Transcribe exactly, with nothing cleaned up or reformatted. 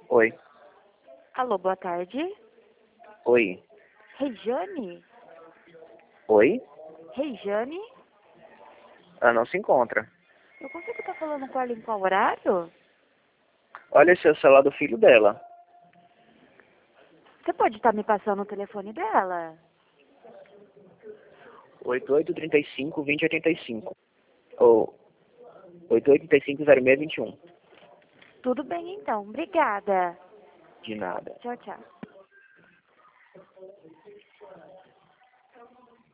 Oi. Alô, boa tarde. Oi. Regiane? Oi? Regiane? Ela não se encontra. Eu consigo estar falando com ela em qual horário? Olha esse é o celular do filho dela. Você pode estar me passando o telefone dela? oito oito três cinco, dois zero oito cinco. Ou oito oito três cinco, zero seis dois um. Tudo bem então, obrigada. De nada. Tchau, tchau.